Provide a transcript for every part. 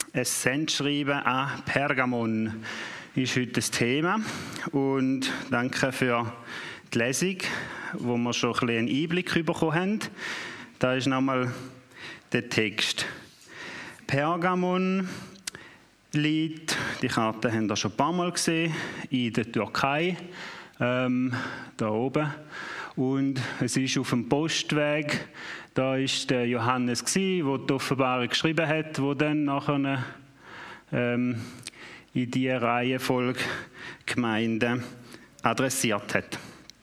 Ein Sendschreiben an Pergamon ist heute das Thema. Und danke für die Lesung, wo wir schon ein bisschen einen Einblick bekommen haben. Da ist nochmal der Text. Pergamon liegt, die Karte haben wir schon ein paar Mal gesehen, in der Türkei, da oben. Und es ist auf dem Postweg, da war der Johannes, der die Offenbarung geschrieben hat, der dann nachher in diese Reihenfolge Gemeinden adressiert hat.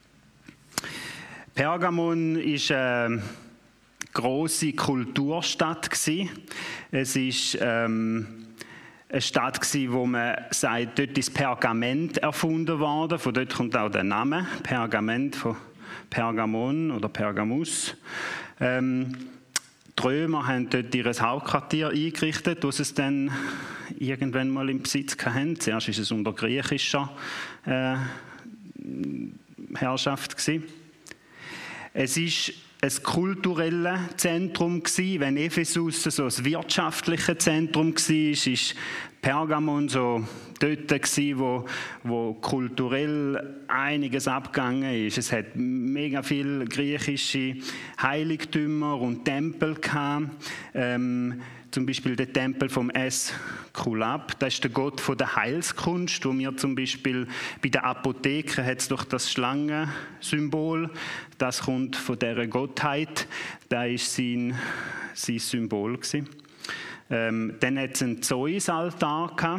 Pergamon war eine grosse Kulturstadt. Es ist eine Stadt, wo man sagt, dort ist Pergament erfunden worden. Von dort kommt auch der Name, Pergament von Pergamon oder Pergamus. Die Römer haben dort ihr Hauptquartier eingerichtet, wo sie es dann irgendwann mal im Besitz hatten. Zuerst war es unter griechischer Herrschaft. Es war ein kulturelles Zentrum. Wenn Ephesus so ein wirtschaftliches Zentrum war, war Pergamon so dort, wo kulturell einiges abgegangen ist. Es hat mega viele griechische Heiligtümer und Tempel gehabt. Zum Beispiel der Tempel vom Äskulap, das ist der Gott von der Heilskunst, wo wir zum Beispiel bei der Apotheke hat es doch das Schlangensymbol, das kommt von dieser Gottheit, das ist sein Symbol gewesen. Dann hat es einen Zeus-Altar gehabt,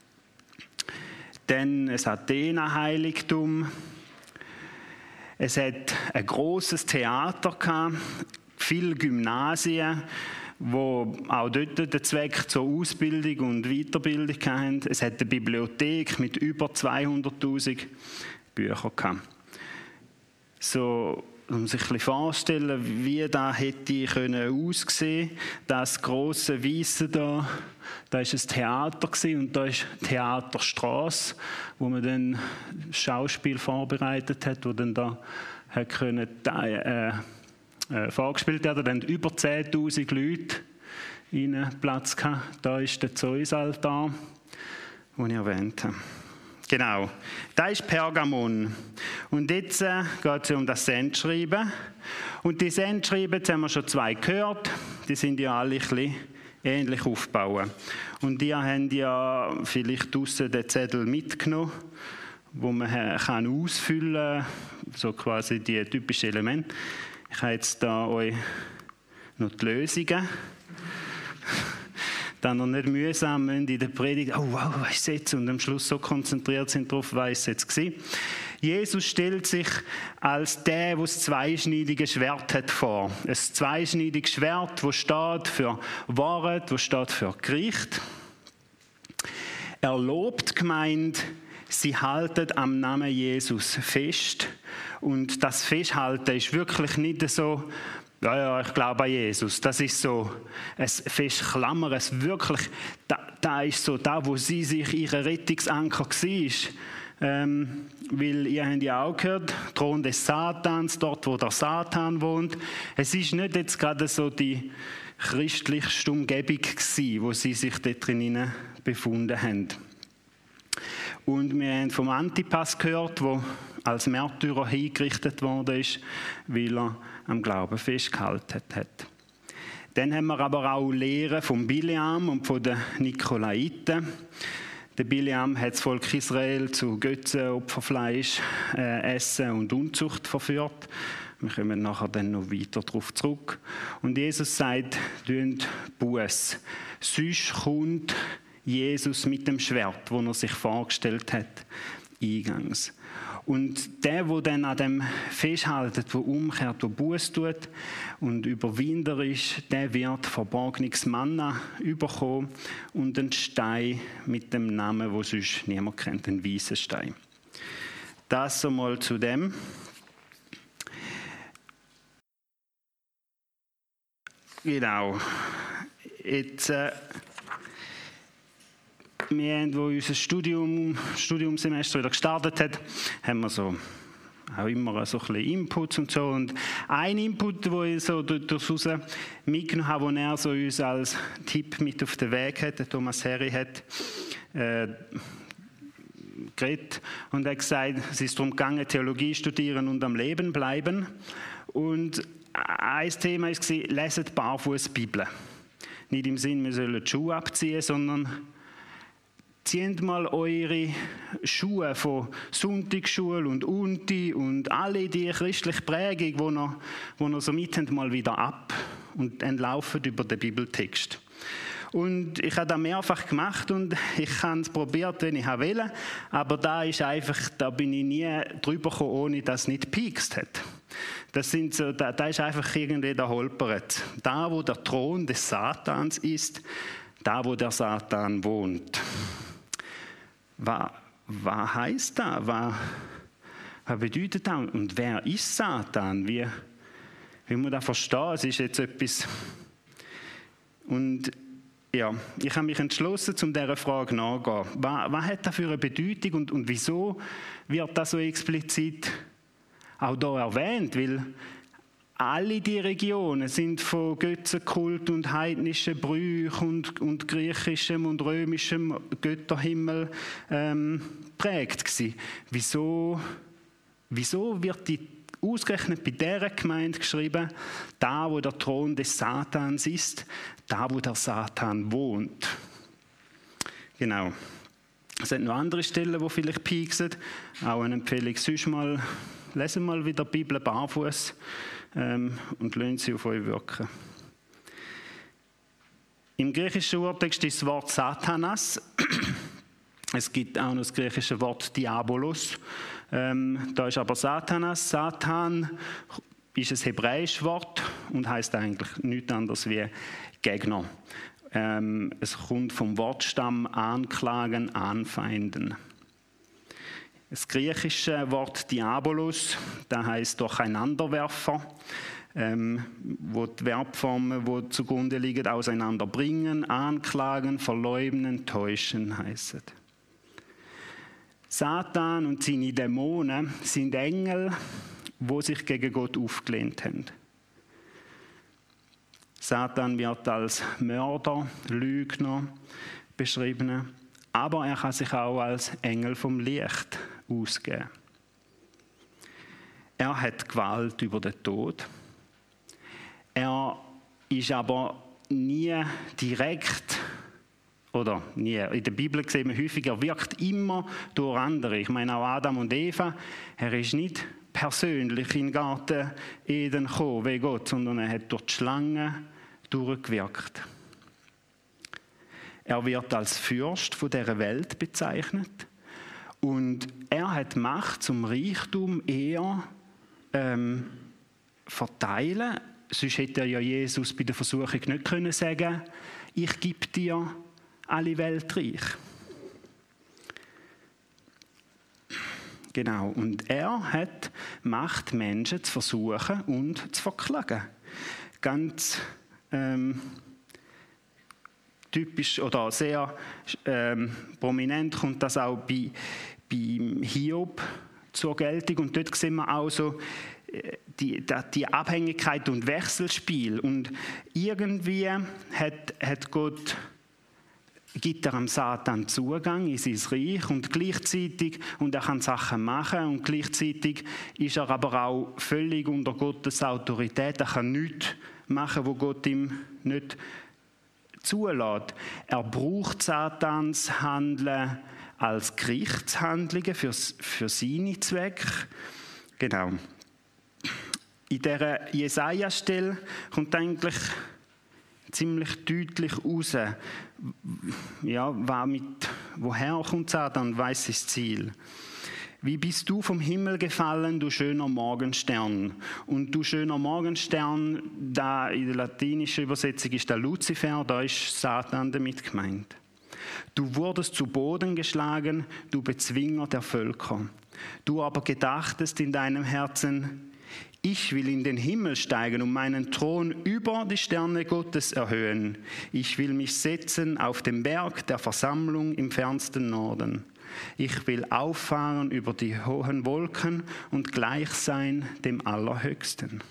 dann ein Athena-Heiligtum, es hat ein grosses Theater gehabt, viele Gymnasien, wo auch dort den Zweck zur Ausbildung und Weiterbildung hatten. Es hat eine Bibliothek mit über 200'000 Büchern gehabt. So, um sich ein bisschen vorzustellen, wie das hätte aussehen können. Das grosse Weisse da war ein Theater und da ist Theaterstrasse, wo man dann Schauspiel vorbereitet hat, wo dann da können vorgespielt werden. Da haben über 10'000 Leute in Platz gehabt. Da ist der Zeus-Altar, den ich erwähnt habe. Genau, da ist Pergamon. Und jetzt geht es um das Sendschreiben. Und die Sendschreiben, jetzt haben wir schon 2 gehört, die sind ja alle ein bisschen ähnlich aufgebaut. Und die haben ja vielleicht draussen den Zettel mitgenommen, wo man kann ausfüllen kann, so quasi die typischen Elemente. Ich habe jetzt da euch noch die Lösungen. Dann noch nicht mühsam in der Predigt, oh wow, was ist jetzt? Und am Schluss so konzentriert sind darauf, was es jetzt war. Jesus stellt sich als der das zweischneidige Schwert hat vor. Ein zweischneidiges Schwert, das steht für Wahrheit, das steht für Gericht. Er lobt die Gemeinde, sie halten am Namen Jesus fest. Und das Festhalten ist wirklich nicht so, ja, ich glaube an Jesus. Das ist so ein Festklammern, es wirklich, da ist so da, wo sie sich ihre Rettungsanker war. Weil ihr habt ja auch gehört, Thron des Satans, dort wo der Satan wohnt. Es ist nicht jetzt gerade so die christlichste Umgebung gewesen, wo sie sich dort drinnen befunden haben. Und wir haben vom Antipas gehört, der als Märtyrer hingerichtet worden ist, weil er am Glauben festgehalten hat. Dann haben wir aber auch Lehren von Bileam und von den Nikolaiten. Der Bileam hat das Volk Israel zu Götzenopferfleisch essen und Unzucht verführt. Wir kommen nachher dann noch weiter darauf zurück. Und Jesus sagt, tut Buß. Sonst kommt Jesus mit dem Schwert, das er sich vorgestellt hat, eingangs. Und der dann an dem festhaltet, der umkehrt, der Buß tut und Überwinder ist, der wird verborgenes Manna bekommen und einen Stein mit dem Namen, den sonst niemand kennt, einen weißen Stein. Das so mal zu dem. Genau. Jetzt wir haben, wo unser Studiumsemester wieder gestartet hat, haben wir so auch immer so ein bisschen Inputs und so. Und ein Input, den ich so daraus mitgenommen habe, den er so uns als Tipp mit auf den Weg hat, der Thomas Harry hat geredet und er hat gesagt, es ist darum gegangen, Theologie studieren und am Leben bleiben. Und ein Thema war, leset barfuß Bibel. Nicht im Sinn, wir sollen die Schuhe abziehen, sondern zieht mal eure Schuhe von Sonntagsschule und Unti und alle die christliche Prägung, die ihr so mit habt, mal wieder ab und entlaufen über den Bibeltext. Und ich habe das mehrfach gemacht und ich habe es probiert, wenn ich wollte, aber da bin ich nie drüber gekommen, ohne dass es nicht gepiekst hat. Da ist einfach irgendwie der holpert. Da, wo der Thron des Satans ist, da, wo der Satan wohnt. Was heisst das? Was bedeutet das? Und wer ist Satan? Wie man das verstehen? Es ist jetzt etwas. Und ja, ich habe mich entschlossen, um dieser Frage nachzugehen. Was hat das für eine Bedeutung und wieso wird das so explizit auch hier erwähnt? Weil alle die Regionen sind von Götzenkult und heidnischen Brüchen und griechischem und römischem Götterhimmel geprägt gewesen. Wieso wird die ausgerechnet bei dieser Gemeinde geschrieben, da wo der Thron des Satans ist, da wo der Satan wohnt? Genau. Es sind noch andere Stellen, die vielleicht pieksen. Auch eine Empfehlung, sonst mal lesen mal wieder die Bibel barfuß und lassen sie auf euch wirken. Im griechischen Urtext ist das Wort Satanas. Es gibt auch noch das griechische Wort Diabolos. Da ist aber Satanas. Satan ist ein hebräisches Wort und heißt eigentlich nichts anderes wie Gegner. Es kommt vom Wortstamm anklagen, anfeinden. Das griechische Wort Diabolos, das heißt Durcheinanderwerfer, wo die Verbformen, die zugrunde liegen, auseinanderbringen, anklagen, verleumden, täuschen heißen. Satan und seine Dämonen sind Engel, die sich gegen Gott aufgelehnt haben. Satan wird als Mörder, Lügner beschrieben, aber er kann sich auch als Engel vom Licht ausgeben. Er hat Gewalt über den Tod. Er ist aber nie direkt, oder nie, in der Bibel sehen wir häufig, er wirkt immer durch andere. Ich meine auch Adam und Eva, er ist nicht persönlich in den Garten Eden gekommen wie Gott, sondern er hat durch die Schlange durchgewirkt. Er wird als Fürst von dieser Welt bezeichnet und er hat Macht zum Reichtum eher verteilen. Sonst hätte er ja Jesus bei der Versuchung nicht können sagen, ich gebe dir alle Welt reich. Genau, und er hat Macht, Menschen zu versuchen und zu verklagen. Ganz typisch oder sehr prominent kommt das auch bei Hiob zur Geltung. Und dort sehen wir auch so die Abhängigkeit und Wechselspiel. Und irgendwie gibt er am Satan Zugang in sein Reich und gleichzeitig, und er kann Sachen machen und gleichzeitig ist er aber auch völlig unter Gottes Autorität. Er kann nichts machen, wo Gott ihm nicht zulässt. Er braucht Satans Handeln als Gerichtshandlungen für seine Zwecke. Genau. In dieser Jesaja-Stelle kommt eigentlich ziemlich deutlich raus, ja, woher kommt Satan, weiss das Ziel. Wie bist du vom Himmel gefallen, du schöner Morgenstern? Und du schöner Morgenstern, da in der latinischen Übersetzung ist der Luzifer, da ist Satan damit gemeint. Du wurdest zu Boden geschlagen, du Bezwinger der Völker. Du aber gedachtest in deinem Herzen, ich will in den Himmel steigen und meinen Thron über die Sterne Gottes erhöhen. Ich will mich setzen auf dem Berg der Versammlung im fernsten Norden. Ich will auffahren über die hohen Wolken und gleich sein dem Allerhöchsten.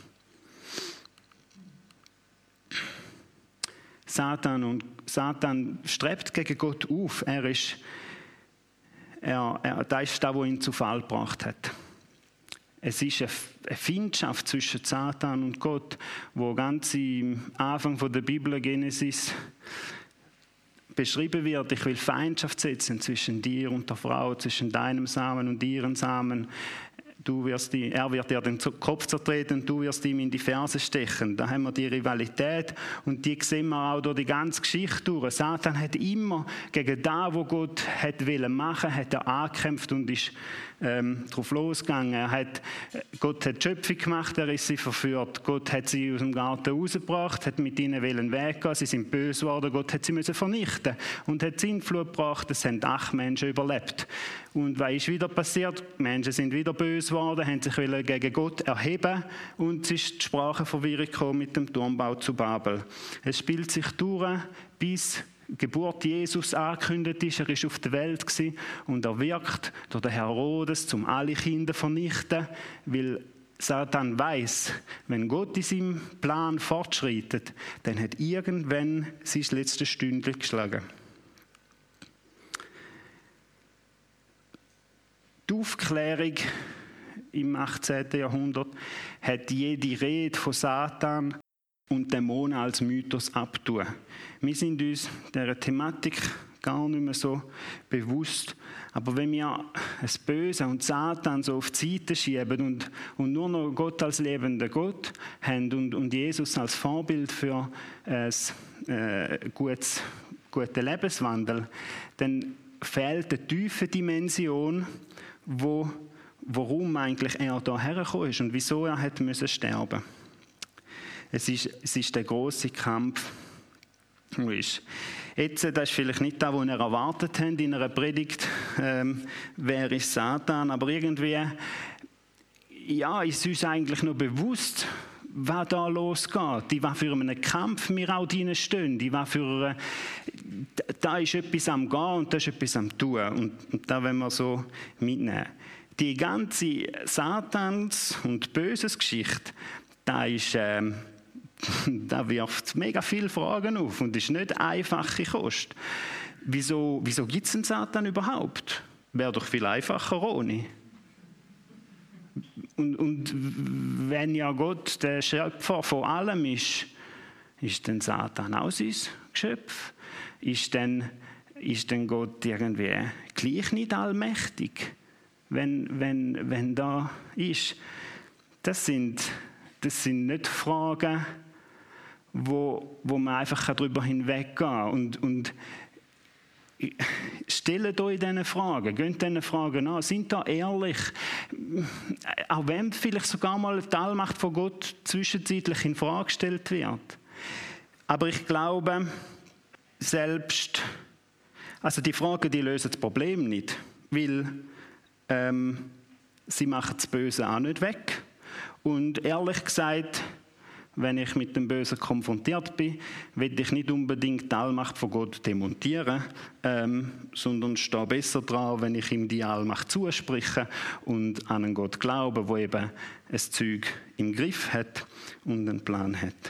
Satan strebt gegen Gott auf. Da ist das, was ihn zu Fall gebracht hat. Es ist eine Feindschaft zwischen Satan und Gott, wo ganz am Anfang der Bibel Genesis beschrieben wird. Ich will Feindschaft setzen zwischen dir und der Frau, zwischen deinem Samen und ihrem Samen. Er wird dir den Kopf zertreten und du wirst ihm in die Ferse stechen. Da haben wir die Rivalität und die sehen wir auch durch die ganze Geschichte durch. Satan hat immer gegen das, was Gott machen wollte, hat er angekämpft und ist drauf losgegangen. Gott hat die Schöpfung gemacht, er ist sie verführt. Gott hat sie aus dem Garten rausgebracht, hat mit ihnen weggehen, sie sind böse geworden, Gott hat sie müssen vernichten und hat Sintflut gebracht, es haben 8 Menschen überlebt. Und was ist wieder passiert? Die Menschen sind wieder böse geworden, haben sich gegen Gott erheben und es ist die Sprachenverwirrung gekommen mit dem Turmbau zu Babel. Es spielt sich durch, bis die Geburt Jesus angekündigt ist. Er war auf der Welt und er wirkt durch den Herodes, um alle Kinder zu vernichten, weil Satan weiss, wenn Gott in seinem Plan fortschreitet, dann hat irgendwann sein letztes Stündchen geschlagen. Die Aufklärung im 18. Jahrhundert hat jede Rede von Satan und Dämonen als Mythos abtun. Wir sind uns dieser Thematik gar nicht mehr so bewusst. Aber wenn wir das Böse und Satan so auf die Seite schieben und nur noch Gott als lebenden Gott haben und Jesus als Vorbild für einen guten Lebenswandel, dann fehlt eine tiefe Dimension, warum eigentlich er da hergekommen ist und wieso er hat müssen sterben. Es ist der grosse Kampf. Jetzt, das ist vielleicht nicht das, was ihr erwartet habt in einer Predigt, wer ist Satan, aber irgendwie ist uns eigentlich noch bewusst, was da losgeht, in was für einen Kampf wir auch drin stehen, da ist etwas am Gehen und da ist etwas am Tun und da wollen wir so mitnehmen. Die ganze Satans- und Böses-Geschichte, da wirft mega viele Fragen auf und ist nicht einfache Kost. Wieso gibt es einen Satan überhaupt? Wäre doch viel einfacher ohne. Und wenn ja Gott der Schöpfer von allem ist denn Satan auch sein Geschöpf? Ist denn Gott irgendwie gleich nicht allmächtig, wenn da ist? Das sind nicht Fragen, wo man einfach darüber hinweggehen kann. Und stellt euch diese Fragen, geht diesen Fragen an, sind da ehrlich, auch wenn vielleicht sogar mal die Allmacht von Gott zwischenzeitlich in Frage gestellt wird. Aber ich glaube, die Fragen, die lösen das Problem nicht, weil sie machen das Böse auch nicht weg. Und ehrlich gesagt, wenn ich mit dem Bösen konfrontiert bin, will ich nicht unbedingt die Allmacht von Gott demontieren, sondern stehe besser dran, wenn ich ihm die Allmacht zuspreche und an einen Gott glaube, der eben ein Zeug im Griff hat und einen Plan hat.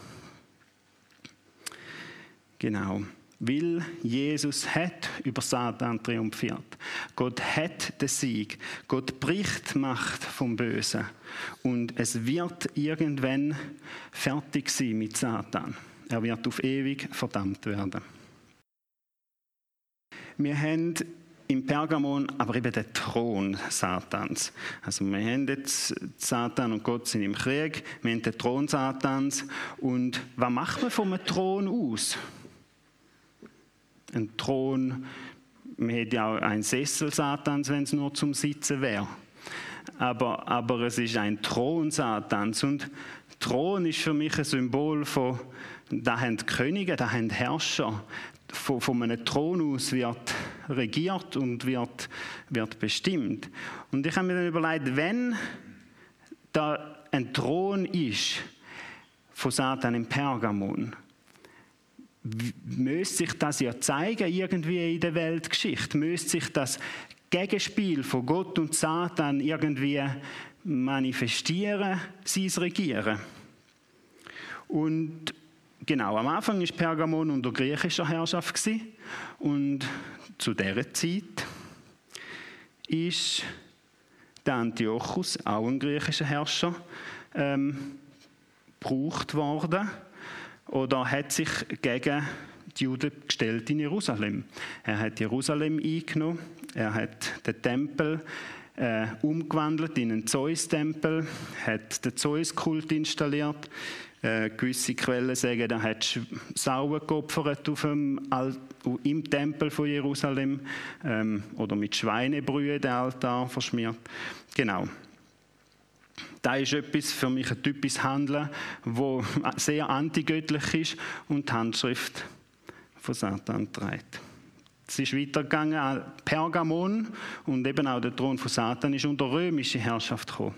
Genau. Weil Jesus hat über Satan triumphiert. Gott hat den Sieg. Gott bricht die Macht vom Bösen. Und es wird irgendwann fertig sein mit Satan. Er wird auf ewig verdammt werden. Wir haben im Pergamon aber eben den Thron Satans. Also wir haben jetzt Satan und Gott sind im Krieg. Wir haben den Thron Satans. Und was macht man von einem Thron aus? Ein Thron, man hätte ja auch einen Sessel Satans, wenn es nur zum Sitzen wäre. Aber es ist ein Thron Satans. Und Thron ist für mich ein Symbol von, da haben die Könige, da haben Herrscher. Von einem Thron aus wird regiert und wird bestimmt. Und ich habe mir dann überlegt, wenn da ein Thron ist von Satan im Pergamon, müsste sich das ja zeigen irgendwie in der Weltgeschichte, müsste sich das Gegenspiel von Gott und Satan irgendwie manifestieren, sein Regieren. Und genau, am Anfang war Pergamon unter griechischer Herrschaft und zu dieser Zeit ist der Antiochus, auch ein griechischer Herrscher, gebraucht worden oder hat sich gegen die Juden gestellt in Jerusalem. Er hat Jerusalem eingenommen, er hat den Tempel umgewandelt in einen Zeus-Tempel, hat den Zeus-Kult installiert. Gewisse Quellen sagen, er hat Sauen geopfert im Tempel von Jerusalem oder mit Schweinebrühe den Altar verschmiert. Genau. Das ist etwas für mich ein typisches Handeln, das sehr antigöttlich ist und die Handschrift von Satan trägt. Es ist weitergegangen an Pergamon und eben auch der Thron von Satan ist unter römische Herrschaft gekommen.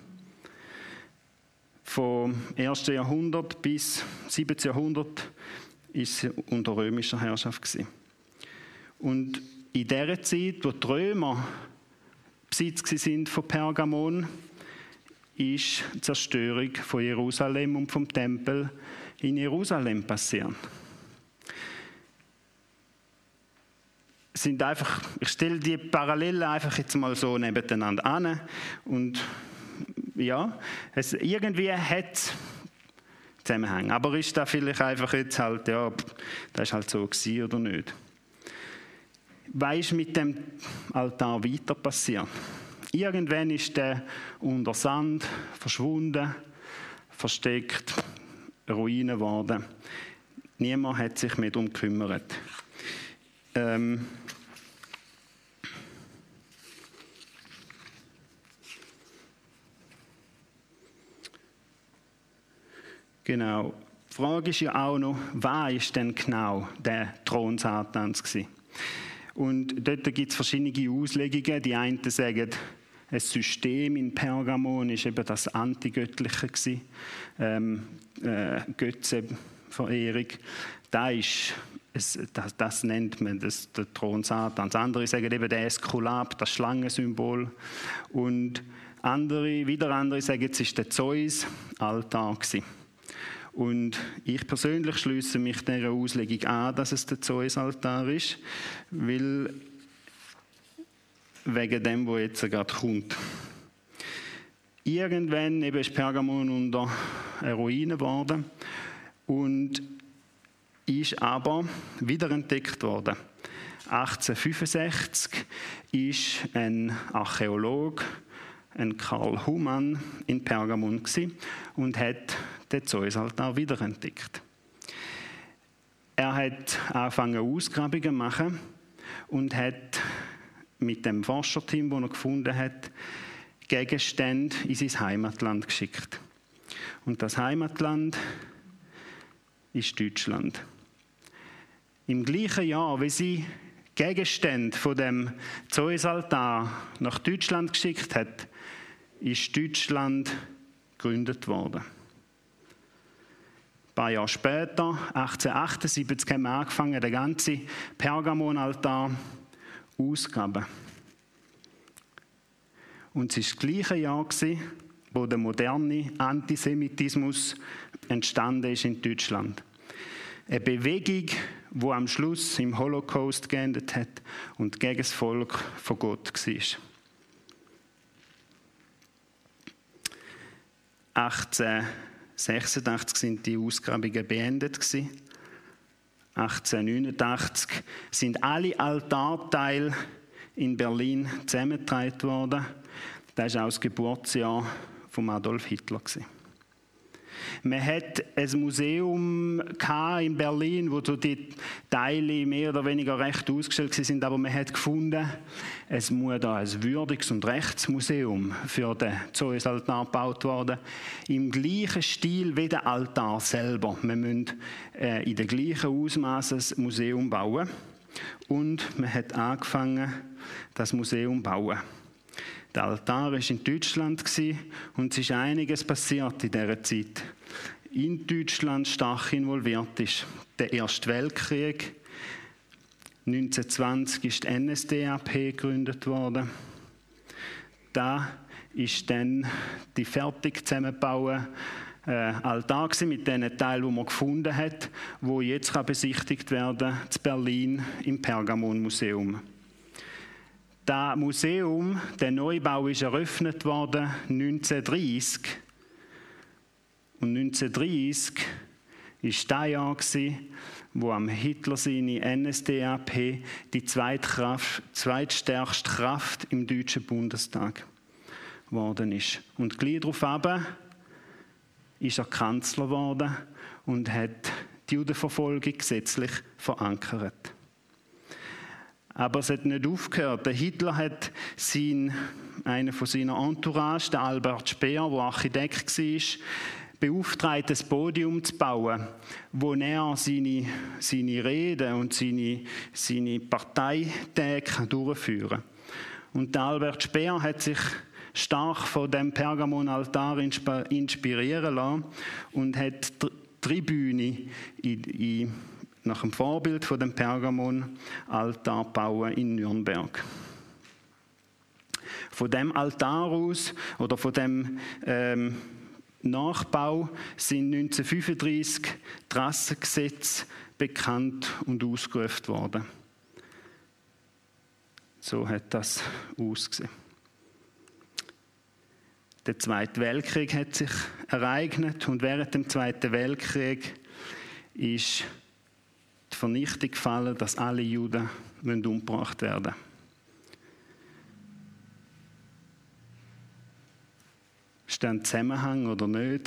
Vom 1. Jahrhundert bis 17. Jahrhundert ist es unter römischer Herrschaft gewesen. Und in dieser Zeit, wo die Römer Besitz sind von Pergamon, ist die Zerstörung von Jerusalem und vom Tempel in Jerusalem passiert. Ich stelle die Parallelen einfach jetzt mal so nebeneinander an und ja, irgendwie hat es Zusammenhang. Aber ist das vielleicht einfach jetzt halt, ja, das ist halt so gewesen oder nicht? Was ist mit dem Altar weiter passiert? Irgendwann ist der unter Sand verschwunden, versteckt, Ruine geworden. Niemand hat sich mehr darum gekümmert. Genau. Die Frage ist ja auch noch, was ist denn genau der Thron Satans gewesen? Und dort gibt es verschiedene Auslegungen. Die einen sagen, ein System in Pergamon ist eben das Antigöttliche gewesen, Götzenverehrung. Das nennt man der Thron Satans. Andere sagen eben der Äskulap, das Schlangensymbol. Und wieder andere sagen, es ist der Zeus-Altar gewesen. Und ich persönlich schließe mich dieser Auslegung an, dass es der Zeus-Altar ist, weil wegen dem, was jetzt gerade kommt. Irgendwann eben ist Pergamon unter eine Ruine geworden und ist aber wiederentdeckt worden. 1865 ist ein Archäologe, ein Karl Humann, in Pergamon und hat den Zeus-Altar wiederentdeckt. Er hat angefangen Ausgrabungen zu machen und hat mit dem Forscherteam, das er gefunden hat, Gegenstände in sein Heimatland geschickt. Und das Heimatland ist Deutschland. Im gleichen Jahr, wie sie Gegenstände von dem Zeus-Altar nach Deutschland geschickt hat, ist Deutschland gegründet worden. Ein paar Jahre später, 1878, haben wir angefangen, den ganzen Pergamon-Altar auszugraben. Und es war das gleiche Jahr, wo der moderne Antisemitismus entstanden ist in Deutschland. Eine Bewegung, die am Schluss im Holocaust geendet hat und gegen das Volk von Gott war. 1886 sind die Ausgrabungen beendet. 1889 sind alle Altarteile in Berlin zusammengetragen worden. Das war auch das Geburtsjahr von Adolf Hitler. Man hat ein Museum in Berlin, wo die Teile mehr oder weniger recht ausgestellt sind, aber man hat gefunden, es muss da ein Würdiges- und Rechtsmuseum für den Zeus-Altar gebaut werden, im gleichen Stil wie der Altar selber. Wir müssen in den gleichen Ausmaßen ein Museum bauen und man hat angefangen, das Museum zu bauen. Der Altar war in Deutschland und es ist einiges passiert in dieser Zeit in Deutschland stark involviert ist. Der Erste Weltkrieg. 1920 ist die NSDAP gegründet worden. Da ist dann die fertig zusammengebaute Altar mit den Teilen, die man gefunden hat, wo jetzt besichtigt werden kann, in Berlin im Pergamon-Museum. Das Museum, der Neubau, ist eröffnet worden 1930. Und 1930 war das Jahr, wo am Hitler seine NSDAP die zweitstärkste Kraft im Deutschen Bundestag geworden ist. Und gleich darauf ist er Kanzler geworden und hat die Judenverfolgung gesetzlich verankert. Aber es hat nicht aufgehört. Der Hitler hat einen von seiner Entourage, der Albert Speer, der Architekt war, beauftragt, ein Podium zu bauen, wo er seine Reden und seine Parteitage durchführen kann. Und der Albert Speer hat sich stark von dem Pergamon-Altar inspirieren lassen und hat die Tribüne nach dem Vorbild von dem Pergamon-Altar bauen in Nürnberg. Von dem Altar aus oder von dem Nachbau sind 1935 die Rassengesetze bekannt und ausgerufen worden. So hat das ausgesehen. Der Zweite Weltkrieg hat sich ereignet und während dem Zweiten Weltkrieg ist die Vernichtung gefallen, dass alle Juden umgebracht werden müssen. Ist das ein Zusammenhang oder nicht?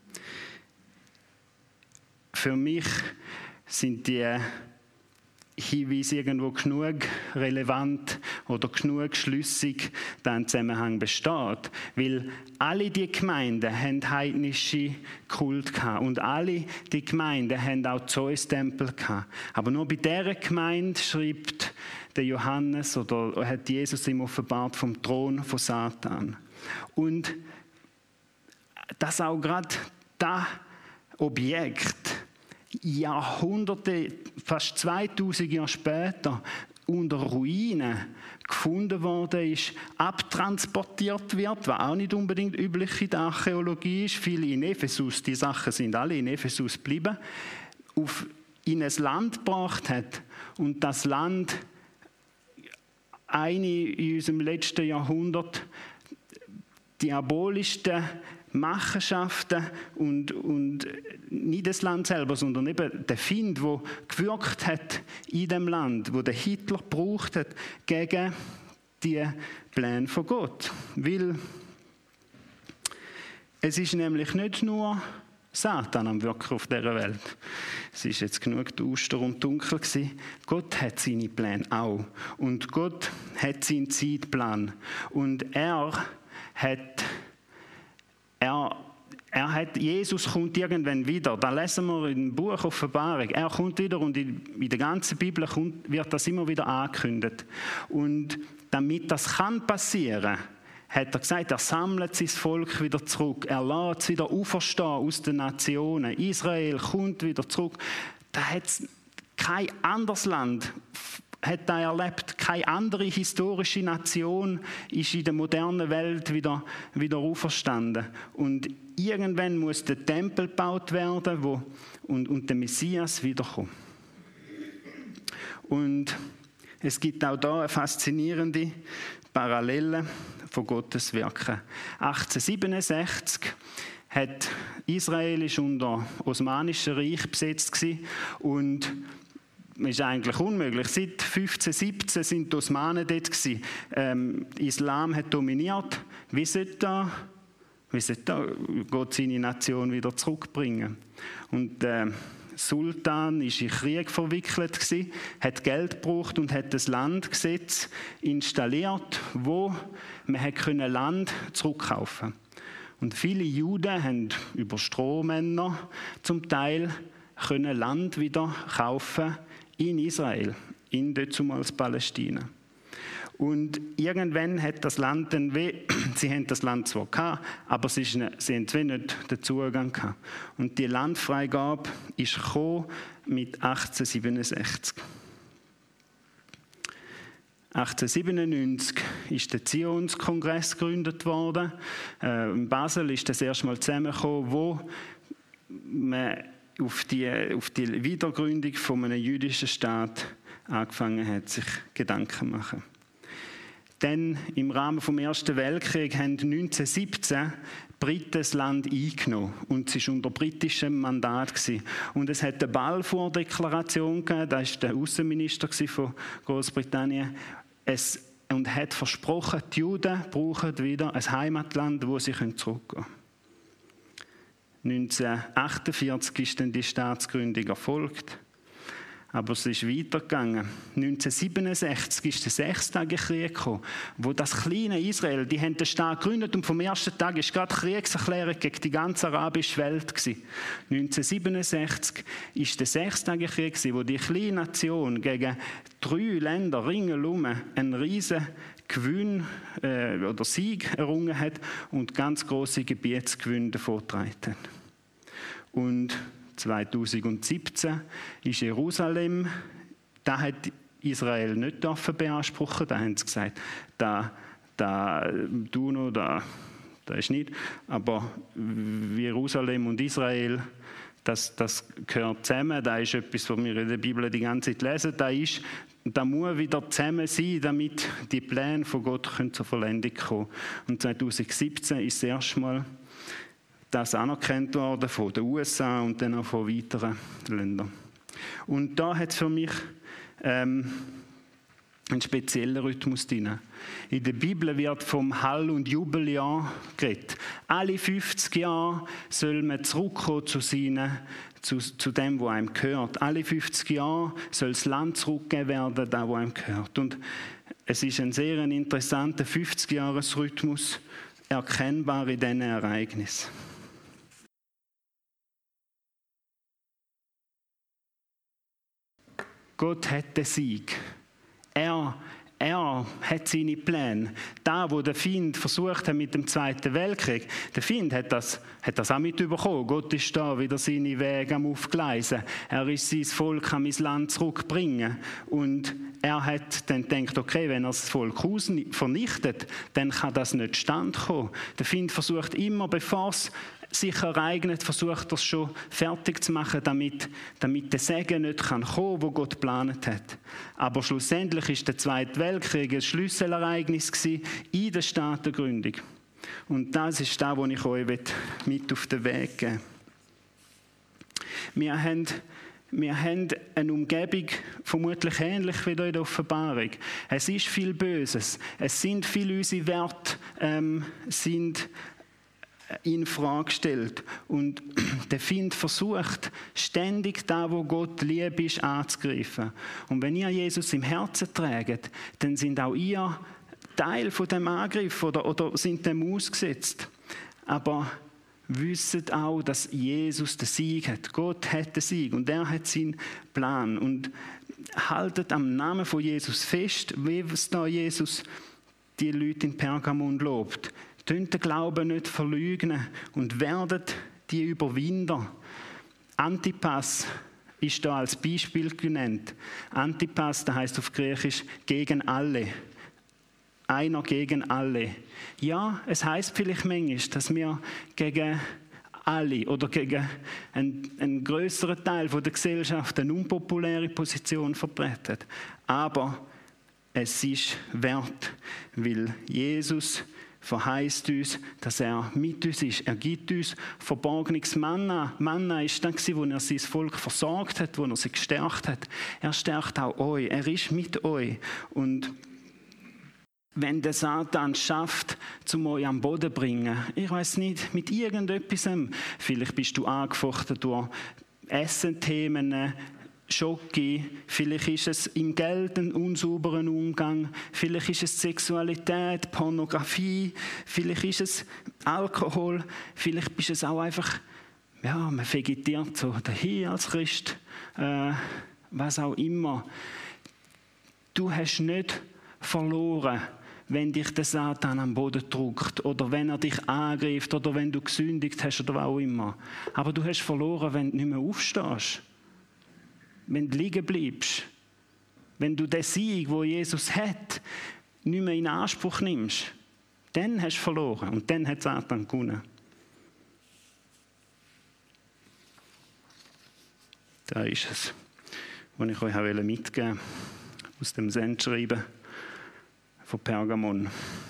Für mich sind die Hinweise irgendwo genug relevant oder genug schlüssig, dass ein Zusammenhang besteht. Weil alle die Gemeinden haben heidnische Kult gehabt und alle die Gemeinden haben auch Zeus-Tempel gehabt. Aber nur bei dieser Gemeinde schreibt der Johannes oder hat Jesus ihm offenbart vom Thron von Satan. Und dass auch gerade das Objekt Jahrhunderte, fast 2000 Jahre später, unter Ruinen gefunden worden ist, abtransportiert wird, was auch nicht unbedingt üblich in der Archäologie ist. Viele in Ephesus, die Sachen sind alle in Ephesus geblieben, in ein Land gebracht hat und das Land eine in unserem letzten Jahrhundert diabolischsten Machenschaften und nicht das Land selber, sondern eben der Feind, der gewirkt hat in dem Land, wo der Hitler gebraucht hat gegen die Pläne von Gott. Weil es ist nämlich nicht nur Satan am Wirken auf dieser Welt. Es ist jetzt genug duster und dunkel gewesen. Gott hat seine Pläne auch. Und Gott hat seinen Zeitplan. Und Jesus kommt irgendwann wieder. Da lesen wir im Buch Offenbarung. Er kommt wieder und in der ganzen Bibel wird das immer wieder angekündigt. Und damit das kann passieren, hat er gesagt, er sammelt sein Volk wieder zurück. Er lässt es wieder auferstehen aus den Nationen. Israel kommt wieder zurück. Da hat es kein anderes Land hat er erlebt. Keine andere historische Nation ist in der modernen Welt wieder auferstanden. Und irgendwann muss der Tempel gebaut werden und der Messias wiederkommen. Und es gibt auch da eine faszinierende Parallele von Gottes Wirken. 1867 hat Israel unter Osmanisches Reich besetzt gewesen und ist eigentlich unmöglich. Seit 1517 sind die Osmanen dort gewesen. Islam hat dominiert. Wie sollte Gott seine Nation wieder zurückbringen? Und der Sultan war in Krieg verwickelt gewesen, hat Geld gebraucht und hat das Landgesetz installiert, wo man Land zurückkaufen konnte. Und viele Juden haben über Strohmänner zum Teil Land wieder kaufen in Israel, in dazumals Palästina. Und irgendwann hat das Land dann sie haben das Land zwar gehabt, aber sie haben nicht den Zugang gehabt. Und die Landfreigabe ist gekommen mit 1867. 1897 ist der Zionskongress gegründet worden. In Basel ist das erste Mal zusammengekommen, wo man auf die Wiedergründung von einem jüdischen Staat angefangen hat, sich Gedanken zu machen. Dann im Rahmen des Ersten Weltkriegs haben 1917 Briten das Land eingenommen und es war unter britischem Mandat gewesen. Und es hat eine Balfour-Deklaration gegeben, das war der Außenminister von Großbritannien, und hat versprochen, die Juden brauchen wieder ein Heimatland, wo sie zurückgehen können. 1948 ist dann die Staatsgründung erfolgt. Aber es ist weitergegangen. 1967 ist der Sechstagekrieg gekommen, wo das kleine Israel, die haben den Staat gegründet und vom ersten Tag ist gerade Kriegserklärung gegen die ganze arabische Welt gewesen. 1967 ist der Sechstagekrieg gewesen, wo die kleine Nation gegen 3 Länder ringsherum einen riesen Gewinn oder Sieg errungen hat und ganz große Gebietsgewinne davongetragen hat. Und 2017 ist Jerusalem, da hat Israel nicht beanspruchen, da haben sie gesagt, da ist nicht, aber Jerusalem und Israel, das gehört zusammen, da ist etwas, was wir in der Bibel die ganze Zeit lesen, da muss wieder zusammen sein, damit die Pläne von Gott zur Vollendung kommen. Und 2017 ist das erste Mal das anerkannt worden von den USA und dann auch von weiteren Ländern. Und da hat es für mich einen speziellen Rhythmus drin. In der Bibel wird vom Hall- und Jubeljahr geredet. Alle 50 Jahre soll man zurückkommen zu dem, was einem gehört. Alle 50 Jahre soll das Land zurückgegeben werden, das, was einem gehört. Und es ist ein sehr interessanter 50-Jahres-Rhythmus, erkennbar in diesen Ereignissen. Gott hat den Sieg. Er hat seine Pläne. Da, wo der Feind versucht hat mit dem Zweiten Weltkrieg, der Feind hat das auch mitbekommen. Gott ist da, wieder seine Wege am Aufgleisen. Er ist sein Volk am ins Land zurückbringen. Und er hat dann gedacht, okay, wenn er das Volk vernichtet, dann kann das nicht stand kommen. Der Feind versucht immer, bevor es sich ereignet, versucht er es schon fertig zu machen, damit der Segen nicht kommen kann, wo Gott geplant hat. Aber schlussendlich ist der Zweite Weltkrieg ein Schlüsselereignis in der Staatengründung. Und das ist das, was ich euch mit auf den Weg geben will. Wir haben eine Umgebung, vermutlich ähnlich wie in der Offenbarung. Es ist viel Böses. Es sind viele unsere Werte, sind in Frage gestellt. Und der Feind versucht, ständig da, wo Gott lieb ist, anzugreifen. Und wenn ihr Jesus im Herzen trägt, dann sind auch ihr Teil von dem Angriff oder sind dem ausgesetzt. Aber wisst auch, dass Jesus den Sieg hat. Gott hat den Sieg und er hat seinen Plan. Und haltet am Namen von Jesus fest, wie es da Jesus die Leute in Pergamon lobt. Tönt den Glauben nicht verleugnen und werdet die Überwinder. Antipas ist da als Beispiel genannt. Antipas, das heißt auf Griechisch gegen alle. Einer gegen alle. Ja, es heißt vielleicht manchmal, dass wir gegen alle oder gegen einen größeren Teil der Gesellschaft eine unpopuläre Position vertreten. Aber es ist wert, weil Jesus verheißt uns, dass er mit uns ist. Er gibt uns verborgenes Manna. Manna ist das, wo er sein Volk versorgt hat, wo er sie gestärkt hat. Er stärkt auch euch. Er ist mit euch. Und wenn der Satan schafft, zum euch am Boden zu bringen, ich weiß nicht, mit irgendetwas, vielleicht bist du angefochten durch Essenthemen, Schocke, vielleicht ist es im Geld ein unsauberen Umgang, vielleicht ist es Sexualität, Pornografie, vielleicht ist es Alkohol, vielleicht ist es auch einfach, ja, man vegetiert so dahin als Christ, was auch immer. Du hast nicht verloren, wenn dich der Satan am Boden drückt oder wenn er dich angreift oder wenn du gesündigt hast oder was auch immer. Aber du hast verloren, wenn du nicht mehr aufstehst. Wenn du liegen bleibst. Wenn du den Sieg, wo Jesus hat, nicht mehr in Anspruch nimmst. Dann hast du verloren und dann hat Satan gewonnen. Da ist es, was ich euch mitgeben wollte, aus dem Sendschreiben von Pergamon.